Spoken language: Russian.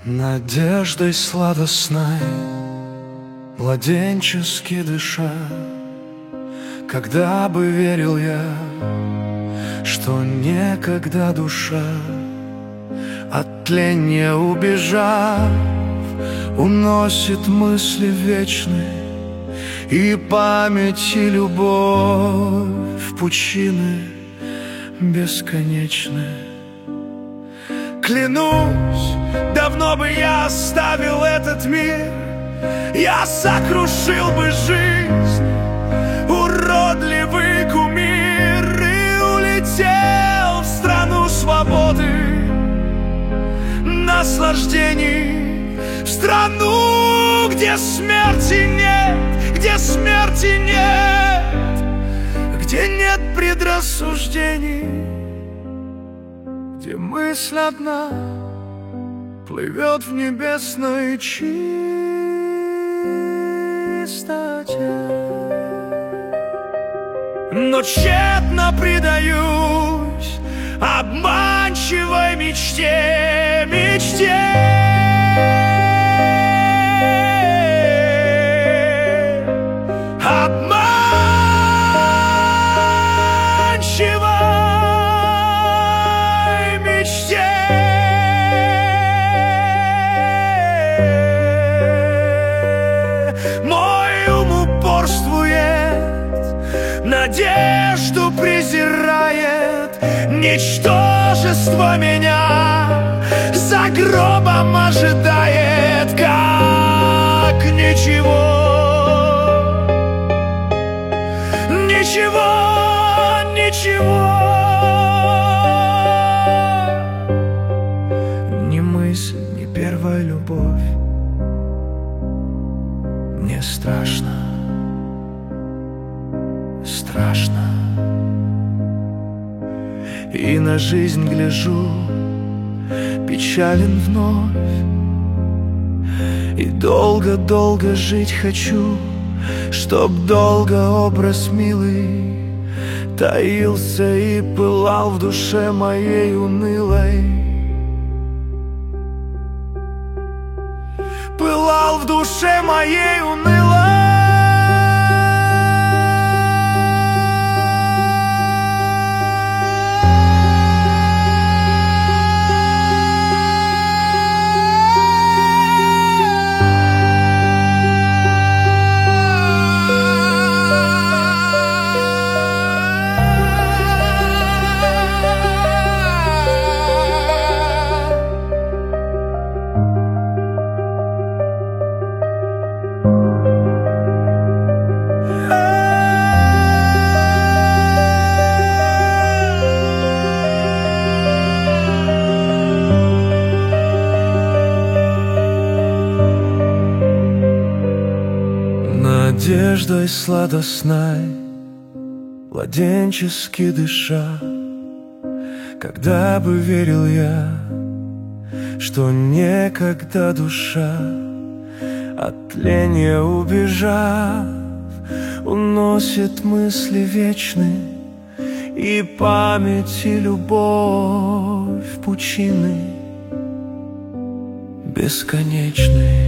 Надеждой сладостной, младенчески дыша, когда бы верил я, что некогда душа, от тления убежав, уносит мысли вечные и память, и любовь в пучины бесконечные. Клянусь, давно бы я оставил этот мир, я сокрушил бы жизнь, уродливый кумир, и улетел в страну свободы, наслаждений, в страну, где смерти нет, где смерти нет, где нет предрассуждений, где мысль одна плывет в небесной чистоте. Но тщетно предаюсь обманчивой мечте, мечте. Надежду презирает, ничтожество меня за гробом ожидает, как ничего, ничего, ничего. Ни мысль, ни первая любовь, мне страшно. Страшно. И на жизнь гляжу, печален вновь, и долго-долго жить хочу, чтоб долго образ милый таился и пылал в душе моей унылой, пылал в душе моей унылой. Надеждой сладостной, младенчески дыша, когда бы верил я, что некогда душа, от тления убежав, уносит мысли вечные и память, и любовь в пучины бесконечные.